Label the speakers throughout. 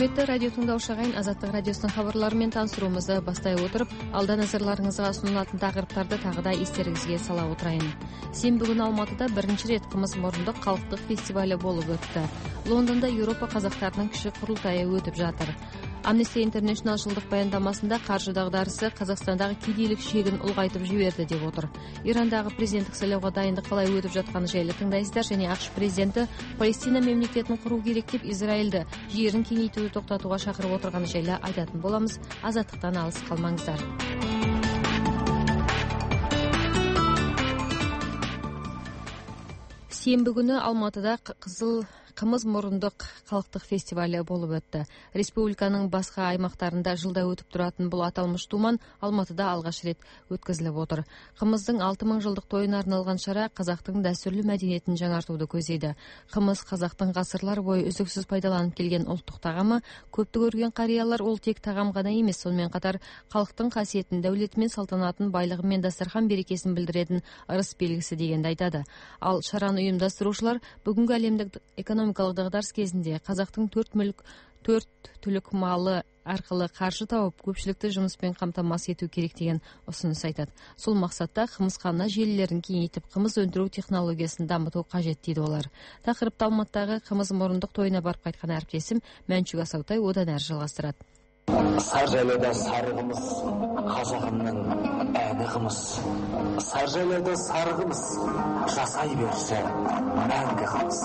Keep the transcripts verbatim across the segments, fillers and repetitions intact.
Speaker 1: Құрметті радио тыңдаушы ағайын, Азаттық радиосының хабарларымен таныстыруымызды бастай отырып, алда назарларыңызға ұсынылатын тақырыптарды тағы да естеріңізге сала отырайын. Сенбі күні Алматыда бірінші рет қымыз мұрындық халықтық фестивалі болып өтті. Лондонда Еуропа қазақтарының кіші құрылтайы өтіп жатыр. Amnesty International жылдық баяндамасында қаржы дағдарысы Қазақстандағы кедейлік шегін ұлғайтып жіберді деп отыр. Ирандағы президенттік сайлауға дайындық қалай өтіп жатқаны жайлы тыңдайсыздар, және ақш президенті Палестина мемлекетін құру керек деп Израильді жерін кеңейтуді тоқтатуға шақырып отырғаны жайлы айтатын боламыз. Азаттықтан алыс қалмаңыздар. Сенбі күні Алматыда қызыл қымыз мұрындық халықтық фестивалі болып өтті. Республиканың басқа аймақтарында жылда өтіп тұратын бұл аталмыш думан Алматыда алғаш рет өткізіліп отыр. Қымыздың алты мың жылдық тойына арналған шара қазақтың дәстүрлі мәдениетін жаңартуды көздейді. Қымыз қазақтың ғасырлар бойы үздіксіз пайдаланып келген ұлттық тағамы. Көпті көрген қариялар ол тек тағам ғана емес, сонымен қатар халықтың қасиетін, дәулеті мен салтанатын, байлығы мен дастархан берекесін білдіретін ырыс белгісі дегенді айтады. Ал шараны ұйымдастырушылар бүгінгі әлемдік экономикалық дағдарыс кезінде қазақтың төрт мүлік, төрт түлік малы арқылы қаржы тауып, көпшілікті жұмыспен қамтамасыз ету керек деген ұсыныс айтады. Сол мақсатта қымызхана желілерін кеңейтіп, қымыз өндіру технологиясын дамыту қажет дейді олар. Тақырыпты Алматыдағы қымыз мұрындық тойына барып қайтқан әріптесім Мәншүк Асаутай одан әрі жалғастырады.
Speaker 2: Саржайлауда сары қымыз, қазағымның әні қымыз. Саржайлауда сары қымыз, жасай берсе мәңгі қымыз.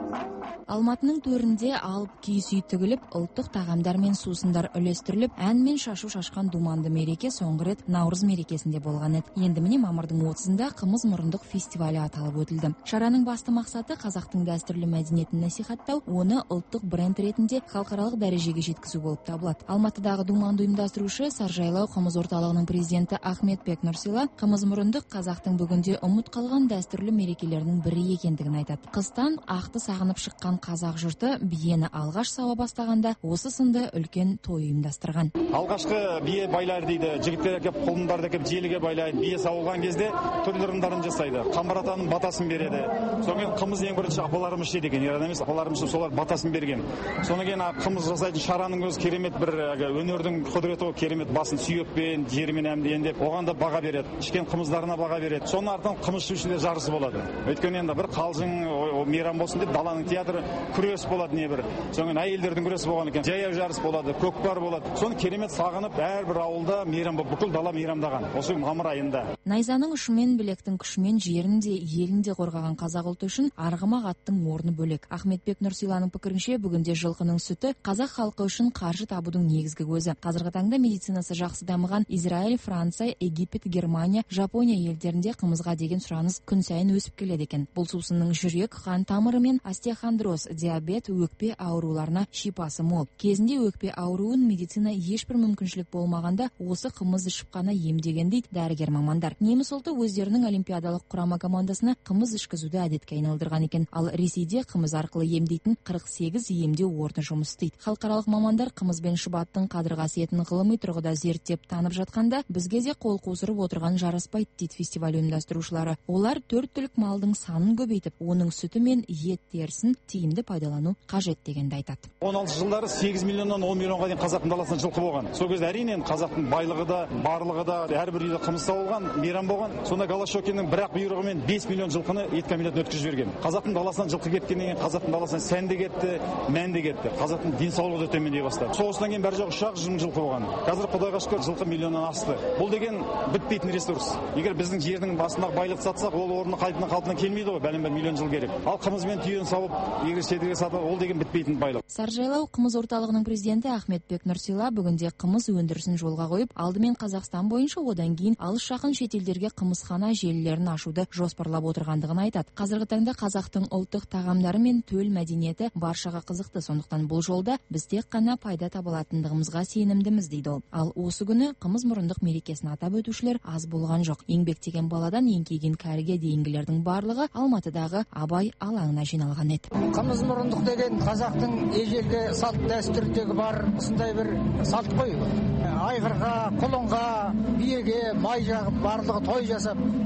Speaker 3: Алматының төрінде алып киіз үй тігіліп, ұлттық тағамдар мен сусындар үлестіріліп, ән мен шашу шашқан думанды мереке соңғы рет Наурыз мерекесінде болған еді. Енді міне мамырдың отызында қымыз мұрындық фестивалі аталып өтілді. Шараның басты мақсаты қазақтың дәстүрлі мәдениетін насихаттау, оны ұлттық бренд ретінде халықаралық дәрежеге жеткізу болып табылады. Алматыдағы думанды ұйымдастырушы Саржайлау қымыз орталығының президенті Ахметбек Нұрсила қымыз мұрындық қазақтың бүгінде ұмыт қалған дәстүрлі мерекелерінің бірі екендігін айтады. Қыстан ақты сағынып шыққан қазақ жұрты биені алғаш сауа бастағанда осы сынды үлкен той ұйымдастырған.
Speaker 4: Алғашқы бие байлар дейді, жігіттер әкеп, құлындарды әкеп желіге байлайды. Бие сауылған кезде түрлі ырымдарын жасайды. Қамбар атаның батасын береді. Сонымен қымыз ең бірінші апаларымыз жеді екен, ер емес, апаларымыз солар батасын берген. Содан кейін қымыз жасайтын шараның өзі керемет бір өнердің құдіреті, керемет басын сүйекпен, жермен әмдейіндеп, оған да баға береді. Ішкен қымыздарына баға береді. Соның артынан қымыз ішушілер жарысы болады. Өйткені енді бір қалжың, мейрам болсын деп даланың театры күрес болады, не бір. Соңын әйелдердің күресі болған екен. Жаяу жарыс болады, көкпар болады. Соны керемет сағынып, әрбір ауылда мейрам болып, бүкіл дала мейрамдаған. Осы мамыр айында.
Speaker 3: Найзаның ұшымен, білектің күшімен жерін де, елін де қорғаған қазақ ұлты үшін арғымақ аттың орны бөлек. Ахметбек Нұрсиланың пікірінше, бүгінде жылқының сүті қазақ халқы үшін қаржы табудың негізгі көзі. Қазіргі таңда медицинасы жақсы дамыған Израиль, Франция, Египет, Германия, Жапония елдерінде қымызға деген сұраныс күн сайын өсіп келеді екен. Бұл сусынның жүрек, қан тамыры мен остеохондроз, диабет, өкпе ауруларына шипасы мол. Кезінде өкпе ауруын медицина ешбір мүмкіншілік болмағанда осы қымыз ішіп қана емдеген дейді дәрігер мамандар. Неміс ұлты өздерінің олимпиадалық құрама командасына қымыз ішкізуді әдетке айналдырған екен. Ал Ресейде қымыз арқылы емдейтін қырық сегіз емдеу орны жұмыс істейді. Халықаралық мамандар қымыз бен шұбаттың қадір қасиетін ғылыми тұрғыда зерттеп танып жатқанда, бізге де қол қусырып отырған жараспайды дейді фестиваль ұйымдастырушылары. Олар төрт түлік малдың санын көбейтіп, оның сүті мен ет терісін тиімді пайдалану қажет дегенді айтады.
Speaker 4: он алтыншы жылдары сегіз миллионнан он миллионға дейін қазақтың даласында жылқы болған. Сол кезде әрине қазақтың байлығы да, барлығы да, әрбір үйде қымыз сауылған, мейрам болған. Сонда Голощекиннің бір-ақ бұйрығымен бес миллион жылқыны ет комбинатына өткізіп жіберген. Қазақтың даласынан жылқы кеткеннен кейін қазақтың даласынан сән де кетті, мән де кетті. Қазақтың денсаулығы да төмендей бастады. Соғыстан кейін бәрі жоқ ұшақ жым жылқы болған. Қазір Құдайға шүкір жылқы миллионнан асты. Бұл деген бітпейтін ресурс. Егер біздің жердің басындағы байлықты сатсақ, ол орны қайтадан қалпына келмейді ғой, бәлен-бәлен миллион жыл керек. Ал қымыз бен түйені сауып, егер шетелге сатып, ол деген бітпейтін байлық.
Speaker 3: Саржайлау қымыз орталығының президенті Ахметбек Нұрсила бүгінде қымыз өндірісін жолға қойып, алдымен Қазақстан бойынша, одан кейін алыс жақын шетелдерге қымызхана желілерін ашуды жоспарлап отырғандығын айтады. Қазіргі таңда қазақтың ұлттық тағамдары мен төл мәдениеті баршаға қызықты, сондықтан бұл жолда біз тек қана пайда табылатындығымызға сенімдіміз дейді ол. Ал осы күні қымыз мұрындық мерекесін атап өтушілер аз болған жоқ. Еңбектеген баладан еңкейген кәріге дейінгілердің барлығы Алматыдағы Абай алаңына жиналған еді.
Speaker 5: Қымыз мұрындық деген қазақтың ежелгі салт дәстүріндегі бар осындай бір салт қой. Айғырға, құлынға, биеге май жағып, барлығы той жасап,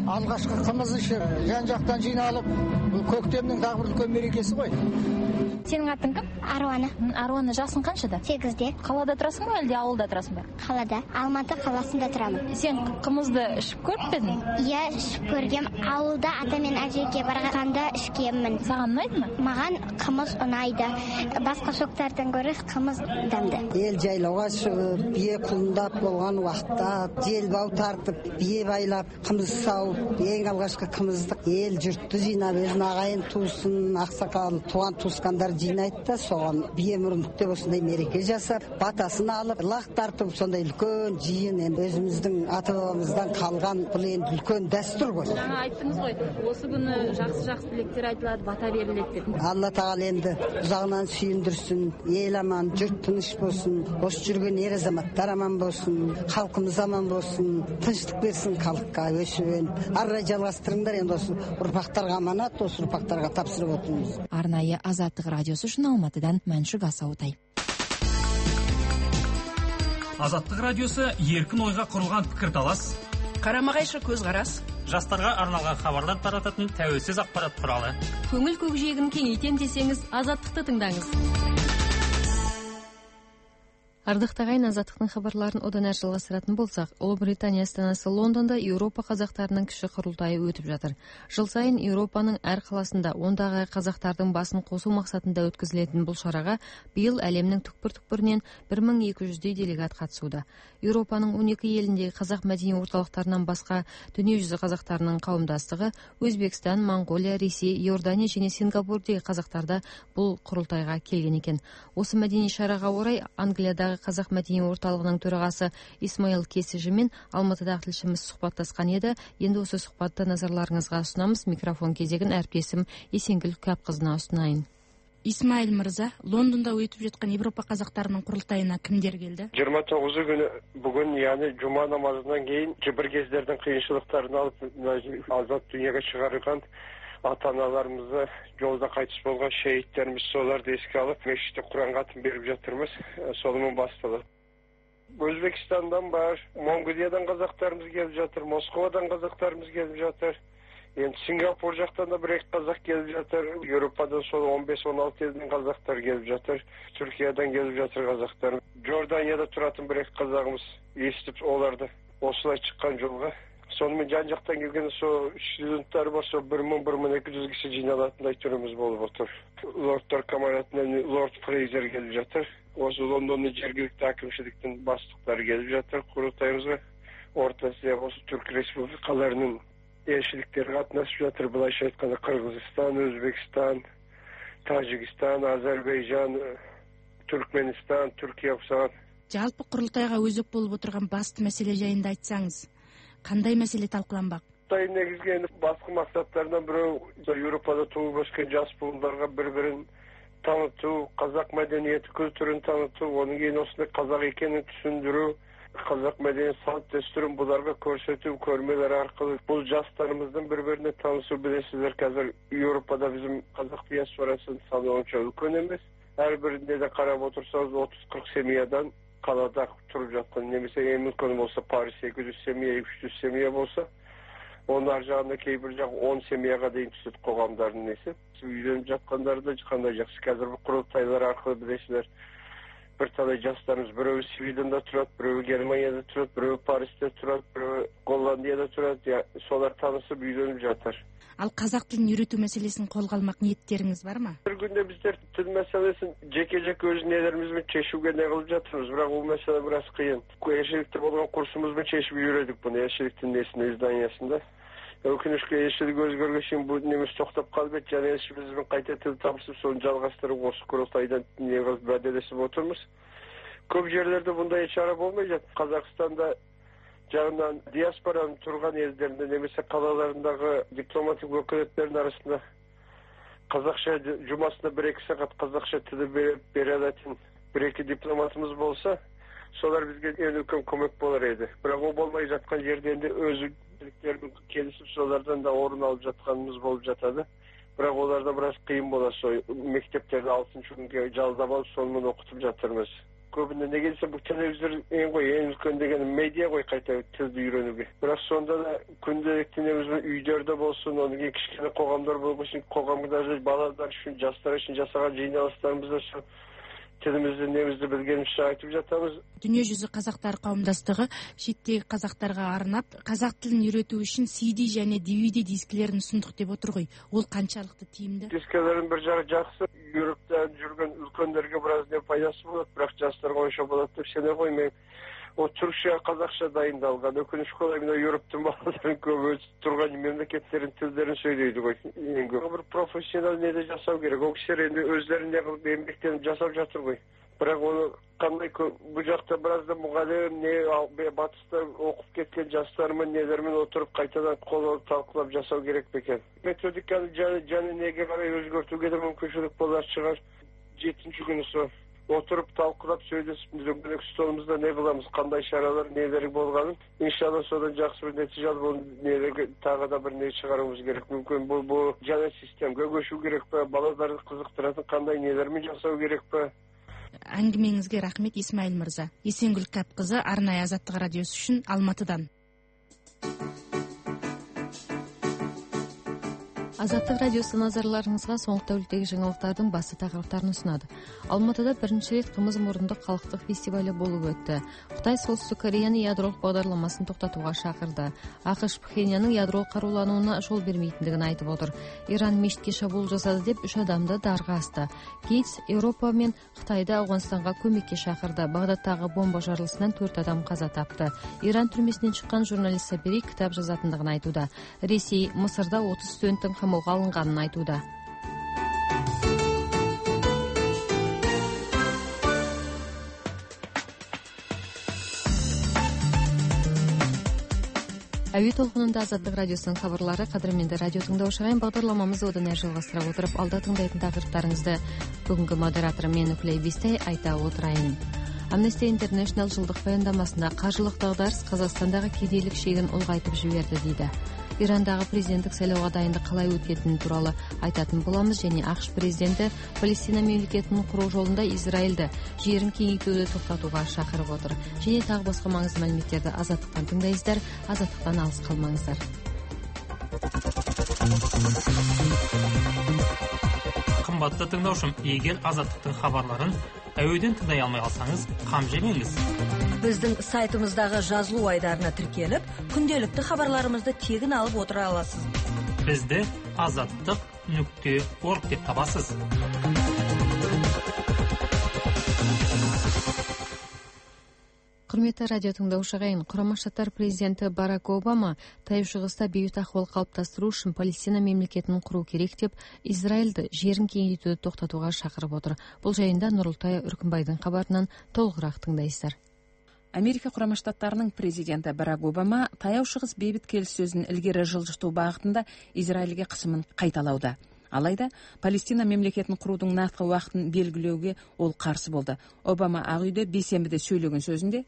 Speaker 5: алғашқы қымыз ішіп, жан-жақтан жиналып, бұл көктемнің тағы бір үлкен мерекесі ғой.
Speaker 6: Сенің атың кім?
Speaker 7: Аруана.
Speaker 6: Аруана, жасың қаншада?
Speaker 7: сегізде.
Speaker 6: Қалада тұрасың ба, әлде ауылда тұрасың ба?
Speaker 7: Қалада. Алматы қаласында тұрамын.
Speaker 6: Сен қымызды ішіп көріп пе едің?
Speaker 7: Иә, ішіп көргем. Ауылда ата мен әжеге барғанда ішкенмін.
Speaker 6: Саған ұнайды ма?
Speaker 7: Маған қымыз ұнайды. Басқа соқтардан гөрі қымыз дәмді.
Speaker 8: Ел жайлауға шығып, бие құлындап болған уақытта желбау тартып, бие байлап, қымыз сауып, ең алғашқы қымыздық ел жұртты жинап, өзін ағайын туысын, ақсақал, туған туысқандар жинайды да, соған бие мұрындық деп осындай мереке жасап, батасын алып, лақ тартып, сондай үлкен жиын, енді өзіміздің ата бабамыздан қалған бұл енді үлкен дәстүр ғой.
Speaker 6: Жаңа айттыңыз ғой, осы күні жақсы-жақсы тілектер айтылады, бата беріледі деп.
Speaker 8: Алла тағала енді ұзағынан сүйіндірсін, ел аман, жұрт тыныш болсын, осы жүрген ер азаматтар аман болсын, халқымыз аман болсын, тыныштық берсін халыққа, өсіп, ары қарай жалғастырыңдар, енді осы ұрпақтарға аманат, осы ұрпақтарға тапсырып отырмыз.
Speaker 3: Арнайы Азаттық радиосы үшін Алматыдан Мәншүк Асаутай.
Speaker 9: Азаттық радиосы еркін ойға құрылған пікірталас,
Speaker 10: қарама-қайшы көзқарас,
Speaker 9: жастарға арналған хабарлар тарататын тәуелсіз ақпарат құралы.
Speaker 1: Көңіл көкжиегін кеңейтем десеңіз, Азаттықты тыңдаңыз. Ардықты ағайын, Азаттықтың хабарларын одан әрі жалғастыратын болсақ, Ұлыбритания астанасы Лондонда Еуропа қазақтарының кіші құрылтайы өтіп жатыр. Жыл сайын Еуропаның әр қаласында ондағы қазақтардың басын қосу мақсатында өткізілетін бұл шараға биыл әлемнің түкпір-түкпірінен бір мың екі жүздей делегат қатысуда. Еуропаның он екі еліндегі қазақ мәдени орталықтарынан басқа дүниежүзі қазақтарының қауымдастығы Өзбекстан, Моңғолия, Ресей, Иордания және Сингапурдегі қазақтарда бұл құрылтайға келген екен. Осы мәдени шараға орай Англиядағы қазақ мәдени орталығының төрағасы Исмаил Кесежі мен Алматыдағы тілшіміз сұхбаттасқан еді. Енді осы сұхбатты назарларыңызға ұсынамыз. Микрофон кезегін әріптесім Есенгүл Кәпқызына ұсынайын.
Speaker 10: Исмаил мырза, Лондонда өтіп жатқан Европа қазақтарының құрылтайына кімдер келді?
Speaker 11: жиырма тоғызы күні бүгін, яғни жұма намазынан кейін бір кездердің қиыншылықтарын алып азат дүниеге шығарылған ата-аналарымызды, жолда қайтыс болған шейіттеріміз, соларды еске алып, мешітте Құран хатым беріп жатырмыз. Солымен басталды. Өзбекстандан бар, Монғолиядан қазақтарымыз келіп жатыр, Москвадан қазақтарымыз келіп жатыр. Енді Сингапур жақтан да бір-екі қазақ келіп жатыр. Еуропадан сол он бес он алты елдің қазақтар келіп жатыр. Түркиядан келіп жатыр қазақтар. Жорданияда тұратын бір-екі қазағымыз естіп оларды осылай шыққан жолға. Сонымен жан-жақтан келген сол студенттер бар, сол бір мың бір мың екі жүз кісі жиналатындай түріміз болып отыр. Лордтар камаратынан лорд Фрейзер келіп жатыр. Осы Лондонның жергілікті әкімшіліктің бастықтары келіп жатыр құрылтайымызға. Орта Азия, осы Түрк республикаларының елшіліктері қатынасып жатыр. Былайша айтқанда Қырғызстан, Өзбекстан, Тәжікстан, Азербайжан, Түркменстан, Түркия ұқсаған.
Speaker 10: Жалпы құрылтайға өзек болып отырған басты мәселе жайында айтсаңыз, қандай мәселе талқыланбақ?
Speaker 11: Құрылтай негізгі басқа мақсаттарынан біреу Еуропада туып өскен жас буындарға бір-бірін таныту, қазақ мәдениеті культурын таныту, оның кейін осындай қазақ екенін түсіндіру, қазақ мәдениет салт дәстүрін бұларға көрсету, көрмелер арқылы бұл жастарымыздың бір-біріне танысу. Білесіздер, қазір Еуропада bizim қазақ диаспорасының саны онша үлкен емес. Әрбірінде де қарап отырсаңыз отыз қырық семьядан қалада тұрып жатқан, немесе ең үлкен болса Париж екі жүз семья, үш жүз семья болса, оның ар жағында кейбір жақ он семьяға дейін түседі қоғамдардың несі. Үйленіп жатқандары да қандай жақсы. Қазір бұл құрылтайлар арқылы білесіздер, бір талай жастарымыз біреуі Свиденде тұрады, біреуі Германияда тұрады, біреуі Парижде тұрады, біреуі Голландияда тұрады. Солар танысып үйленіп жатыр.
Speaker 10: Ал қазақ тілін үйрету мәселесін қолға алмақ ниеттеріңіз бар ма?
Speaker 11: Bir günde bizler тіл мәселесін жеке-жеке өз нелерімізбен шешуге не қылып жатырмыз, бірақ ол мәселе біраз қиын. Елшілікте болған курсымызбен шешіп үйредік бұны, елшіліктің несін, изданиясында. Өкінішке елшілік өзгерген шейін бұл неміз тоқтап қалып еді, және елшімізбен қайта тіл табысып, соны жалғастырып осы құрылтайдан не қылып бәделесіп отырмыз. Көп жерлерде бұндай шара болмай жатыр. Қазақстанда жағынан диаспораның тұрған елдерінде, немесе қалаларындағы дипломатик өкілеттердің арасында қазақша жұмасында бір-екі сағат қазақша тілі бере алатын бір-екі дипломатымыз болса, солар бізге ең үлкен көмек болар еді. Бірақ ол болмай жатқан жерден де өзгеліктердің келісіп солардан да орын алып жатқанымыз болып жатады. Бірақ оларда біраз қиын болады. Сол мектептерді алтыншы күнге жалдап алып, сонымен оқытып жатырмыз. көбіне неге десе бұл телевизор ең ғой ең үлкен деген медиа ғой қайта тілді үйренуге. Бірақ сонда да күнделікті негізі үйдерде болсын, одан кейін кішкене қоғамдар болсын, қоғамда балалар үшін, жастар үшін жасаған жиналыстарымызда сол тілімізді немізді білгенімізше айтып жатамыз.
Speaker 10: Дүниежүзі қазақтар қауымдастығы шеттегі қазақтарға арнап қазақ тілін үйрету үшін си ди және ди ви ди дискілерін ұсындық деп отыр ғой. Ол қаншалықты тиімді?
Speaker 11: Дискілердің бір жағы жақсы, Европта жүрген үлкендерге біраз не пайдасы болады, бірақ жастарға онша болады деп сене қоймаймын. О түркше, қазақша дайындалған. Өкінішке орай мына Европтың балаларын көбі тұрған мемлекеттердің тілдерін сөйлейді ғой. Бір профессионал неде жасау керек. Ол кісілер енді өздерін не қылып еңбектеніп жасап жатыр ғой. Бірақ оны қандай бұл жақта біраз да мұғалім не батыста оқып кеткен жастармен нелермен отырып қайтадан қол алып талқылап жасау керек екен. Методиканы жаны неге қарай өзгертуге де мүмкіншілік болар шығар. Жетінші күні сол отырып талқылап сөйлесіп дөңгелек столымызда не қыламыз, қандай шаралар нелері болғанын, иншалла содан жақсы бір нәтиже алып нелерге тағы да бір не шығаруымыз керек. Мүмкін бұл бұл жаңа системге көшу керек па, балаларды қызықтыратын қандай нелермен жасау керек па?
Speaker 10: Әңгімеңізге рахмет, Исмаил мырза. Есенгүл Кәпқызы, арнайы Азаттық радиосы үшін Алматыдан.
Speaker 1: Азаттық радиосы назарларыңызға соңғы тәуліктегі жаңалықтардың басты тақырыптарын ұсынады. Алматыда бірінші рет қымыз мұрындық халықтық фестивалі болып өтті. Қытай Солтүстік Кореяны ядролық бағдарламасын тоқтатуға шақырды. ақш Пхеньянның ядролық қарулануына жол бермейтіндігін айтып отыр. Иран мешітке шабуыл жасады деп үш адамды дарға асты. Гейтс Еуропа мен Қытайды Ауғанстанға көмекке шақырды. Бағдаттағы бомба жарылысынан төрт адам қаза тапты. Иран түрмесінен шыққан журналист Сабери кітап жазатындығын айтуда. Ресей Мысырда отыз студенттің қамауға алынғанын айтуда. Әуе толқынында Азаттық радиосының хабарлары. Қадірменді радио тыңдаушылар, бағдарламамызды одан әрі жалғастыра отырып, алда тыңдайтын тақырыптарыңызды бүгінгі модераторы мен Үкілей Бестай айта отырайын. Amnesty International жылдық баяндамасында қаржылық дағдарыс Қазақстандағы кедейлік шегін ұлғайтып жіберді дейді. Ирандағы президенттік сайлауға дайындық қалай өтетіні туралы айтатын боламыз, және ақш президенті Палестина мемлекетінің құру жолында Израильді жерін кеңейтуді тоқтатуға шақырып отыр. Және тағы басқа маңызды мәліметтерді Азаттықтан тыңдайсыздар. Азаттықтан алыс қалмаңыздар.
Speaker 9: Қымбатты тыңдаушым, егер Азаттықтың хабарларын әуеден тыңдай алмай қалсаңыз, қам жемеңіз.
Speaker 12: Біздің сайтымыздағы жазылу айдарына тіркеліп, күнделікті хабарларымызды тегін алып отыра аласыз.
Speaker 9: Бізді азаттық нүкте орг деп табасыз.
Speaker 1: Құрметті радио тыңдаушы ағайын, Құрама Штаттар президенті Барак Обама Таяу Шығыста бейбіт ахуал қалыптастыру үшін Палестина мемлекетінің құру керек деп, Израильді жерін кеңейтуді тоқтатуға шақырып отыр. Бұл жайында Нұрылтай Үркімбайдың хабарынан толығырақ тыңдайсыздар.
Speaker 3: Америка Құрама Штаттарының президенті Барак Обама Таяу Шығыс бейбіт келіссөзін ілгері жылжыту бағытында Израильге қысымын қайталауда. Алайда, Палестина мемлекетін құрудың нақты уақытын белгілеуге ол қарсы болды. Обама Ақ үйде бейсенбіде сөйлеген сөзінде: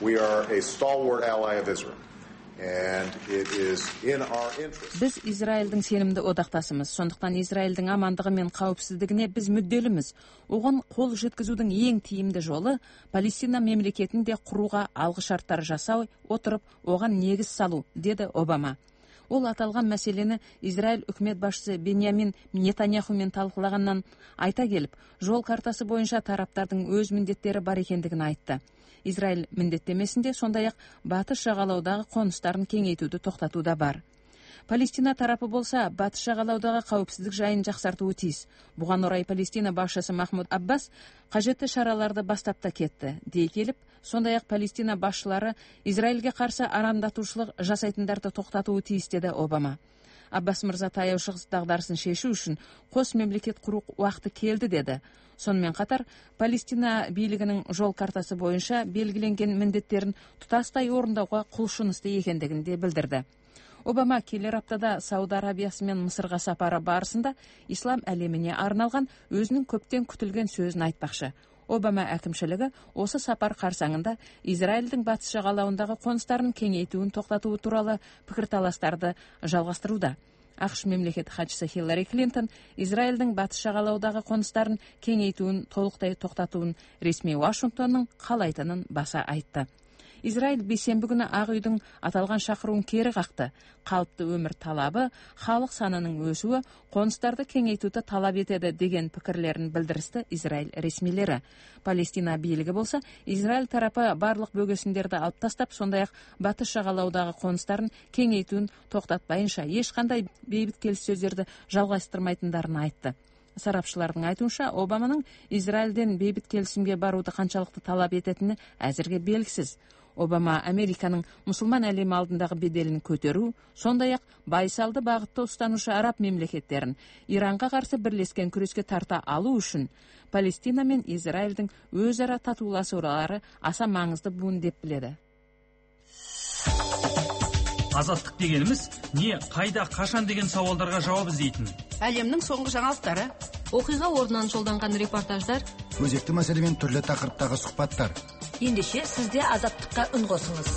Speaker 3: Біз Израильдің сенімді одақтасымыз, сондықтан Израильдің амандығы мен қауіпсіздігіне біз мүдделіміз. Оған қол жеткізудің ең тиімді жолы Палестина мемлекетінде құруға алғышарттар жасау отырып, оған негіз салу, деді Обама. Ол аталған мәселені Израиль үкімет басшысы Беньямин Нетаньяхумен талқылағаннан айта келіп, жол картасы бойынша тараптардың өз міндеттері бар екендігін айтты. Израиль міндеттемесінде сондай-ақ батыс жағалаудағы қоныстарын кеңейтуді тоқтатуда бар. Палестина тарапы болса, батыс жағалаудағы қауіпсіздік жайын жақсартуы тиіс. Бұған орай Палестина басшысы Махмуд Аббас қажетті шараларды бастап та кетті, дей келіп, сондай-ақ Палестина басшылары Израильге қарсы арандатушылық жасайтындарды тоқтатуы тиіс, деді Обама. Аббас мырза Таяу Шығыс дағдарысын шешу үшін қос мемлекет құру уақыты келді, деді. Сонымен қатар, Палестина билігінің жол картасы бойынша белгіленген міндеттерін тұтастай орындауға құлшынысты екендігін де білдірді. Обама келер аптада Сауд Арабиясы мен Мысырға сапары барысында ислам әлеміне арналған өзінің көптен күтілген сөзін айтпақшы. Обама әкімшілігі осы сапар қарсаңында Израильдің батыс жағалауындағы қоныстарын кеңейтуін тоқтатуы туралы пікірталастарды жалғастыруда.
Speaker 13: АКШ мемлекет хатчысы Хиллари Клинтон Израильдің батыс жағалаудағы қоныстарын кеңейтуін толықтай тоқтатуын ресми Вашингтонның қалайтынын баса айтты. Израиль бейсенбі күні Ақ үйдің аталған шақыруын кері қақты. Қалыпты өмір талабы, халық санының өсуі, қоныстарды кеңейтуді талап етеді деген пікірлерін білдірісті Израиль ресмилері. Палестина билігі болса, Израиль тарапы барлық бөгесіндерді алып тастап, сондай-ақ батыс жағалаудағы қоныстарын кеңейтуін тоқтатпайынша ешқандай бейбіт келіссөздерді жалғастырмайтындарын айтты. Сарапшылардың айтуынша, Обаманың Израильден бейбіт келісімге баруды қаншалықты талап ететіні әзірге белгісіз. Обама Американың мұсылман әлемі алдындағы беделін көтеру, сондай-ақ байсалды бағытты ұстанушы араб мемлекеттерін Иранға қарсы бірлескен күреске тарта алу үшін Палестина мен Израильдің өзара татуласулары аса маңызды буын деп біледі.
Speaker 14: Азаттық дегеніміз не, қайда, қашан деген сауалдарға жауап іздейтін.
Speaker 15: Әлемнің соңғы жаңалықтары,
Speaker 1: оқиға орнынан жолданған репортаждар,
Speaker 16: өзекті мәселемен түрлі тақырыптағы сұхбаттар.
Speaker 12: Ендеше сізде азаттыққа үн қосыңыз.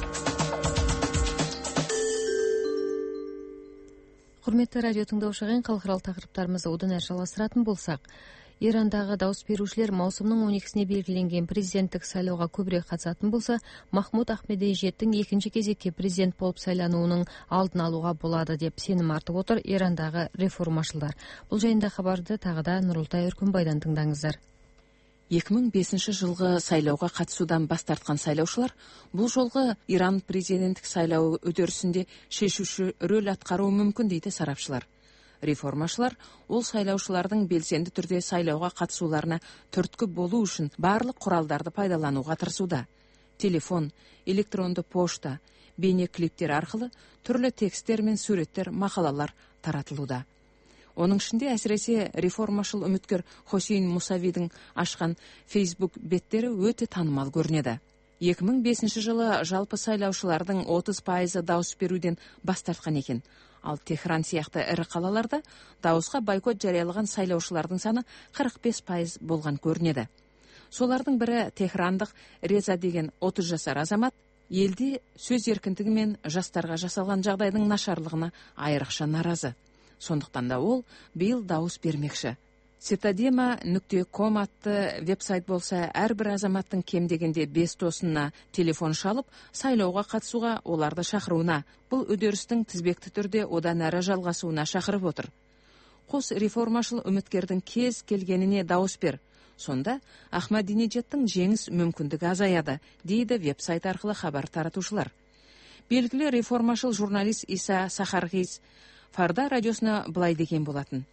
Speaker 1: Құрметті радио тыңдаушыған халықаралық тақырыптарымызды одан әрі жалғастыратын болсақ, Ирандағы дауыс берушілер маусымның он екісіне белгіленген президенттік сайлауға көбірек қатысатын болса, Махмуд Ахмединежадтың екінші кезекке президент болып сайлануының алдын алуға болады деп сенім артып отыр Ирандағы реформашылдар. Бұл жайында хабарды тағы да Нұрылтай Үркімбайдан тыңдаңыздар.
Speaker 13: екі мың бесінші жылғы сайлауға қатысудан бас тартқан сайлаушылар бұл жолғы Иран президенттік сайлауы үдерісінде шешуші рөл атқаруы мүмкін дейді сарапшылар. Реформашылар ол сайлаушылардың белсенді түрде сайлауға қатысуларына түрткі болу үшін барлық құралдарды пайдалануға тырысуда. Телефон, электронды пошта, бейне клиптер арқылы түрлі текстер мен суреттер, мақалалар таратылуда. Оның ішінде әсіресе реформашыл үміткер Хосейн Мусавидің ашқан Facebook беттері өте танымал көрінеді. екі мың бесінші жылы жалпы сайлаушылардың отыз пайызы дауыс беруден бас тартқан екен. Ал Техран сияқты ірі қалаларда дауысқа бойкот жариялаған сайлаушылардың саны қырық бес пайыз болған көрінеді. Солардың бірі техрандық Реза деген отыз жасар азамат елде сөз еркіндігі мен жастарға жасалған жағдайдың нашарлығына айрықша наразы. Сондықтан да ол биыл дауыс бермекші. Цитадема нүкте ком атты веб-сайт болса, әрбір азаматтың кем дегенде бес досына телефон шалып, сайлауға қатысуға, оларды шақыруына, бұл үдерістің тізбекті түрде одан әрі жалғасуына шақырып отыр. Қос реформашыл үміткердің кез келгеніне дауыс бер. Сонда Ахмадинежадтың жеңіс мүмкіндігі азаяды, дейді веб-сайт арқылы хабар таратушылар. Белгілі реформашыл журналист Иса Сахарғиз Фарда радиосына былай деген болатын.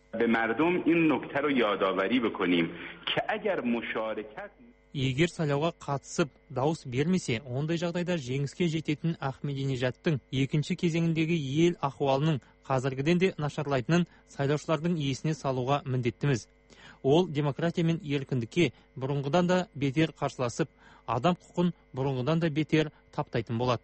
Speaker 9: Егер сайлауға қатысып дауыс бермесе, ондай жағдайда жеңіске жететін Ахмадинежадтың екінші кезеңіндегі ел ахуалының қазіргіден де нашарлайтынын сайлаушылардың есіне салуға міндеттіміз. Ол демократия мен еркіндікке бұрынғыдан да бетер қарсыласып, адам құқын бұрынғыдан да бетер таптайтын болады.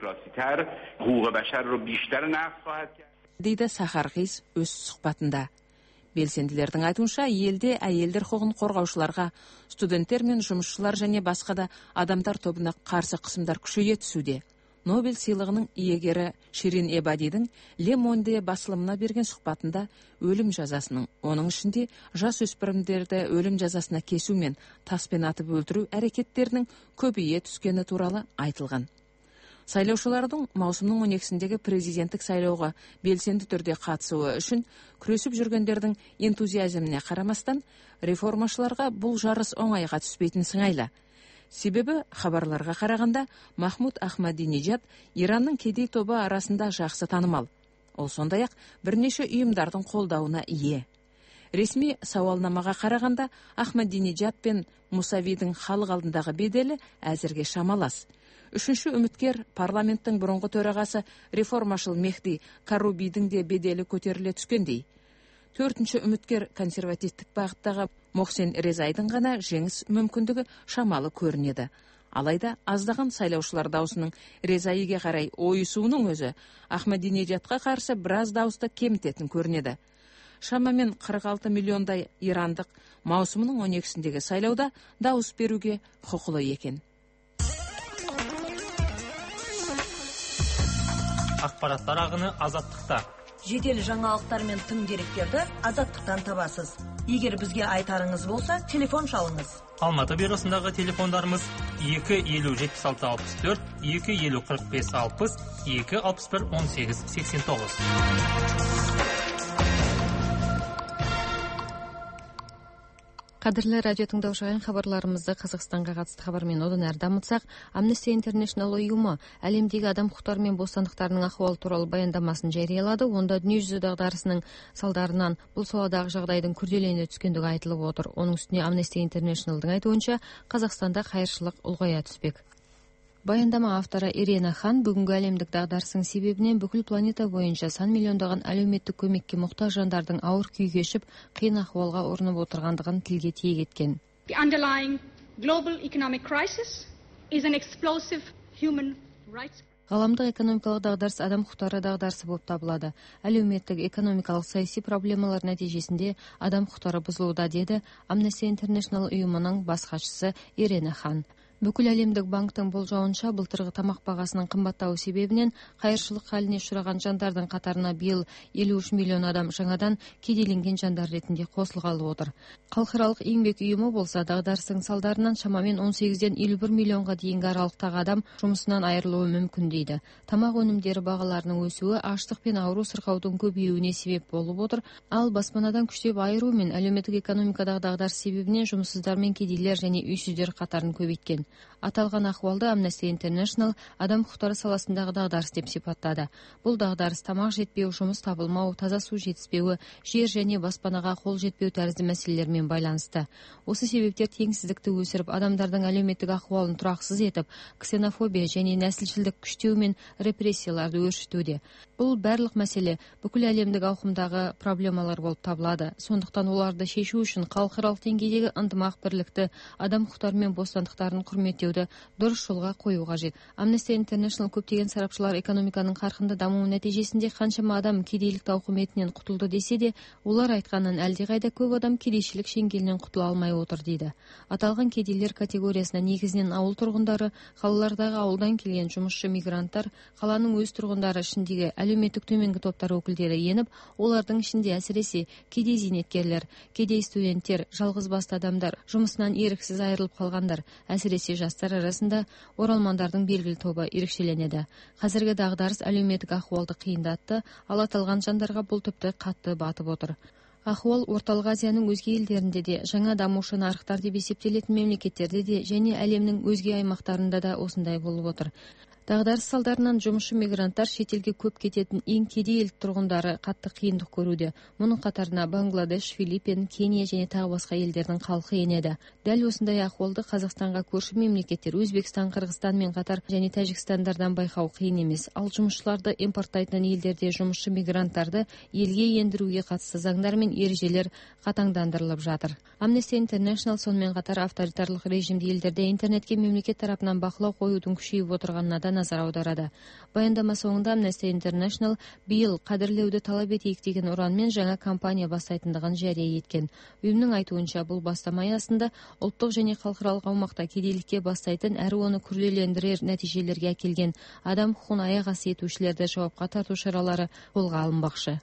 Speaker 13: Дейді Сахарғиз өз сұхбатында. Белсенділердің айтуынша, елде әйелдер құқығын қорғаушыларға, студенттер мен жұмысшылар және басқа да адамдар тобына қарсы қысымдар күшейе түсуде. Нобель сыйлығының иегері Ширин Эбадидің Le Monde басылымына берген сұхбатында өлім жазасының, оның ішінде жас өспірімдерді өлім жазасына кесу мен таспен атып өлтіру әрекеттерінің көбейе түскені туралы айтылған. Сайлаушылардың маусымның он екісіндегі президенттік сайлауға белсенді түрде қатысуы үшін күресіп жүргендердің энтузиазміне қарамастан, реформашыларға бұл жарыс оңайға түспейтін сыңайлы. Себебі хабарларға қарағанда Махмуд Ахмадинежад Иранның кедей тобы арасында жақсы танымал. Ол сондай-ақ бірнеше ұйымдардың қолдауына ие. Ресми сауалнамаға қарағанда Ахмадинежад пен Мусавидің халық алдындағы беделі әзірге шамалас. Үшінші үміткер парламенттің бұрынғы төрағасы реформашыл Мехди Карубидің де беделі көтеріле түскендей. Төртінші үміткер консервативтік бағыттағы Мохсен Резайдың ғана жеңіс мүмкіндігі шамалы көрінеді. Алайда аздаған сайлаушылар даусының Резайге қарай ойысуының өзі Ахмадинежадқа қарсы біраз дауысты кемітетін көрінеді. Шамамен қырық алты миллиондай ирандық маусымның он екісіндегі сайлауда дауыс беруге құқылы екен.
Speaker 9: Ақпараттар ағыны азаттықта.
Speaker 12: жедел жаңалықтар мен тың деректерді Азаттықтан табасыз. Егер бізге айтарыңыз болса, телефон шалыңыз.
Speaker 9: Алматы бюросындағы телефондарымыз екі елу жетпіс алты алпыс төрт, екі елу қырық бес алпыс, екі алпыс бір он сегіз сексен тоғыз.
Speaker 1: Қадірлі радио тыңдаушылар, хабарларымызды Қазақстанға қатысты хабармен одан әрі дамытсақ, Amnesty International ұйымы әлемдегі адам құқықтары мен бостандықтарының ахуалы туралы баяндамасын жариялады. Онда дүниежүзі дағдарысының салдарынан бұл саладағы жағдайдың күрделене түскендігі айтылып отыр. Оның үстіне Amnesty Internationalдың айтуынша, Қазақстанда қайыршылық ұлғая түспек. Баяндама авторы Ирена Хан бүгінгі әлемдік дағдарыстың себебінен бүкіл планета бойынша сан миллиондаған әлеуметтік көмекке мұқтаж жандардың ауыр күй кешіп, қиын ахуалға ұрынып отырғандығын тілге тиек еткен.
Speaker 17: The underlying global economic crisis is an explosive human rights.
Speaker 1: Ғаламдық экономикалық дағдарыс адам құқықтары дағдарысы болып табылады. Әлеуметтік, экономикалық, саяси проблемалар нәтижесінде адам құқықтары бұзылуда, деді Amnesty International ұйымының бас хатшысы Ирена Хан. Бүкіл әлемдік банктың болжауынша былтырғы тамақ бағасының қымбаттауы себебінен қайыршылық халіне ұшыраған жандардың қатарына биыл елу үш миллион адам жаңадан кедейленген жандар ретінде қосылғалы отыр. Халықаралық еңбек ұйымы болса, дағдарыстың салдарынан шамамен он сегізден елу бір миллионға дейінгі аралықтағы адам жұмысынан айырылуы мүмкін дейді. Тамақ өнімдері бағаларының өсуі аштық пен ауру сырқаудың көбеюіне себеп болып отыр, ал баспанадан күштеп айыру мен әлеуметтік экономикадағы дағдарыс себебінен жұмыссыздар мен кедейлер және үйсіздер қатарын көбейткен. Аталған ахуалды Amnesty International адам құқықтары саласындағы дағдарыс деп сипаттады. Бұл дағдарыс тамақ жетпеу, жұмыс табылмау, таза су жетіспеуі, жер және баспанаға қол жетпеу тәрізді мәселелермен байланысты. Осы себептер теңсіздікті өсіріп, адамдардың әлеуметтік ахуалын тұрақсыз етіп, ксенофобия және нәсілшілдік күштеу мен репрессияларды өршітуде. Бұл барлық мәселе бүкіл әлемдік ауқымдағы проблемалар болып табылады. Сондықтан оларды шешу үшін халықаралық деңгейдегі ынтымақ бірлікті, адам құқықтары мен бостандықтарын құрметтеуді дұрыс жолға қою қажет. Amnesty International көптеген сарапшылар экономиканың қарқынды дамуы нәтижесінде қаншама адам кедейлік тауқыметінен құтылды десе де, олар айтқанын әлдеқайда көп адам кедейшілік шеңгелінен құтыла алмай отыр дейді. Аталған кедейлер категориясына негізінен ауыл тұрғындары, қалалардағы ауылдан келген жұмысшы мигранттар, қаланың өз тұрғындары ішіндегі әлеуметтік төменгі топтар өкілдері еніп, олардың ішінде әсіресе кедей зейнеткерлер, кедей студенттер, жалғыз басты адамдар, жұмысынан еріксіз айырылып қалғандар, әсіресе жастар арасында оралмандардың белгілі тобы ерекшеленеді. Қазіргі дағдарыс әлеуметтік ахуалды қиындатты, ал аталған жандарға бұл тіпті қатты батып отыр. Ахуал орталық Азияның өзге елдерінде де, жаңа дамушы нарықтар деп есептелетін мемлекеттерде де және әлемнің өзге аймақтарында да осындай болып отыр. Дағдарыс салдарынан жұмысшы мигранттар шетелге көп кететін ең кедей ел тұрғындары қатты қиындық көруде. Мұның қатарына Бангладеш, Филиппин, Кения және тағы басқа елдердің халқы енеді. Дәл осындай ахуалды Қазақстанға көрші мемлекеттер Өзбекстан, Қырғызстанмен қатар және Тәжікстандардан байқау қиын емес. Ал жұмысшыларды импорттайтын елдерде жұмысшы мигранттарды елге ендіруге қатысты заңдар мен ережелер қатаңдандырылып жатыр. Amnesty International сонымен қатар авторитарлық режимді елдерде интернетке мемлекет тарапынан бақылау қоюдың күшейіп отырғанына да назар аударады. Баяндама соңында Amnesty International биыл қадірлеуді талап етейік деген ұранмен жаңа кампания бастайтындығын жария еткен. Ұйымның айтуынша бұл бастама аясында ұлттық және халықаралық аумақта кедейлікке бастайтын әрі оны күрделендірер нәтижелерге әкелген адам құқығын аяқ асты етушілерді жауапқа тарту шаралары қолға алынбақшы.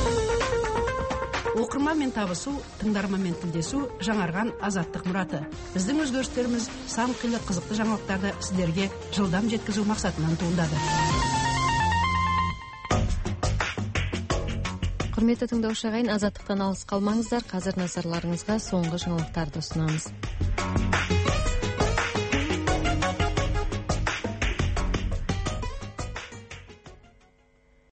Speaker 15: Оқырманмен табысу, тыңдарманмен тілдесу жаңарған азаттық мұраты. Біздің өзгерістеріміз сан қилы қызықты жаңалықтарды сіздерге жылдам жеткізу мақсатынан туындады.
Speaker 1: Құрметті тыңдаушы ағайын, азаттықтан алыс қалмаңыздар. Қазір назарларыңызға соңғы жаңалықтарды ұсынамыз.